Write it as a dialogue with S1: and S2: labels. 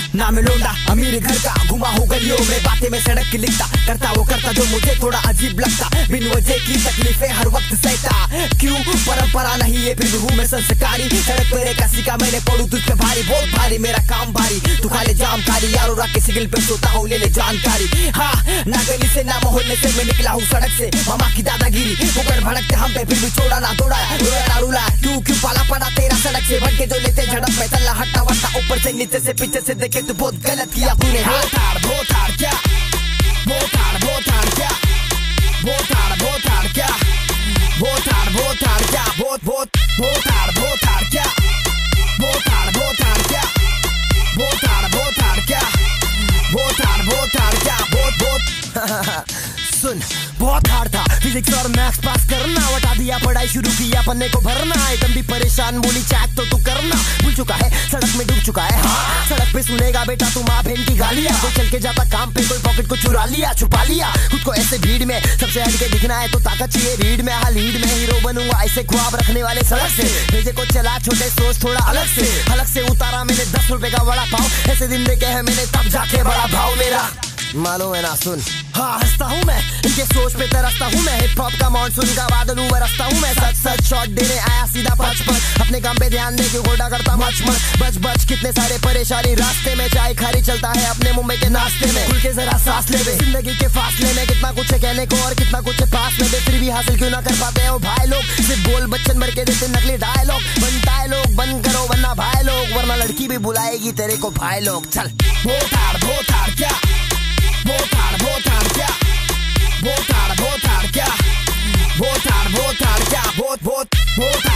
S1: नाम लोंडा अमीर घर का, घुमा हो गलियों में, बातें में सड़क की लिखता, करता वो करता जो मुझे थोड़ा अजीब लगता, बिन वजह की तकलीफें हर वक्त सहता, क्यों परंपरा नहीं है फिर भी हूँ मैं संस्कारी, सड़क पर एक का मैंने पढ़ू तुझ पे भारी, बहुत भारी मेरा काम भारी, तू खा ले जाम कारी, यारो रात के सिग्नल पे सोता हूँ ले ले जानकारी, हाँ ना गली से ना मोहल्ले से मैं निकला हूँ सड़क से, मामा की दादागिरी मुकर भड़कते हम पे फिर भी छोड़ा ना तोड़ा, रुला क्यों क्यों पाला पड़ा तेरा सड़क से, भटके जो लेते झड़प में चला हट्टा वट्टा, ऊपर से नीचे से पीछे से देखे तो बहुत गलत किया तूने, बहुत हार क्या, बहुत हार क्या, बहुत हार क्या, बहुत हार क्या, बहुत हार क्या, बहुत हार क्या, बहुत हार क्या, बहुत हार क्या, बहुत सुन बहुत हार्ड था फिजिक्स और मैथ्स पास करना, बता दिया पढ़ाई शुरू किया पन्ने को भरना, एकदम भी परेशान बोली चैट तो तू करना, भूल चुका है सड़क में डूब चुका है, हाँ सड़क पे सुनेगा बेटा तू माँ बहन की गालियाँ, कोई चल के जाता काम पे कोई पॉकेट को चुरा लिया छुपा लिया, खुद को ऐसे भीड़ में सबसे हटके दिखना है तो ताकत चाहिए रीड में, हाँ लीड में हीरो बनूंगा ऐसे ख्वाब रखने वाले सड़क से, भेजे को चला छोटे सोच थोड़ा अलग से उतारा मैंने 10 रुपए का बड़ा पाव, ऐसे दिन देखे है मैंने तब जाके बड़ा भाव मेरा मालूम है ना सुन, हाँ हंसता हूँ मैं इनके सोच पे तरसता हूँ मैं, हिप हॉप का मॉनसून का बादल बरसता हूँ मैं, सच शॉट देने आया सीधा पच अपने काम पे ध्यान दे के घोड़ा करता मच बच कितने सारे परेशानी रास्ते में, चाय खारी चलता है अपने मुंबई के नाश्ते में, खुल के जरा सांस ले जिंदगी के फासले में, कितना कुछ है कहने को और कितना कुछ है पास में, फिर भी हासिल क्यों ना कर पाते हैं वो भाई लोग, सिर्फ बोल बच्चन भर के देते नकली डायलॉग, बनता है लोग बंद करो वरना भाई लोग, वरना लड़की भी बुलाएगी तेरे को भाई लोग, चल बहुत हार क्या, बहुत हार क्या, बहुत हार क्या, बहुत हार क्या, बहुत